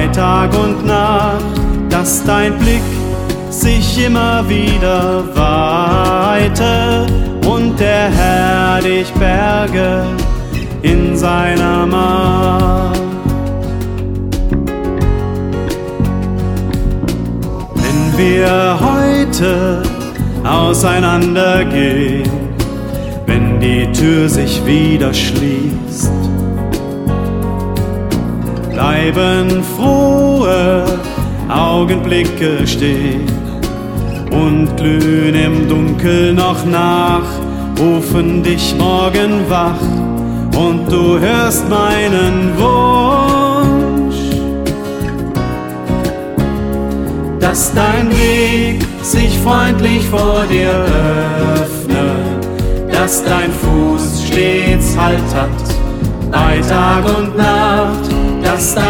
Tag und Nacht, dass dein Blick sich immer wieder weite und der Herr dich berge in seiner Macht. Wenn wir heute auseinandergehen, wenn die Tür sich wieder schließt, bleiben frohe Augenblicke stehen und glühen im Dunkel noch nach, rufen dich morgen wach und du hörst meinen Wunsch, dass dein Weg sich freundlich vor dir öffne, dass dein Fuß stets Halt hat bei Tag und Nacht, dass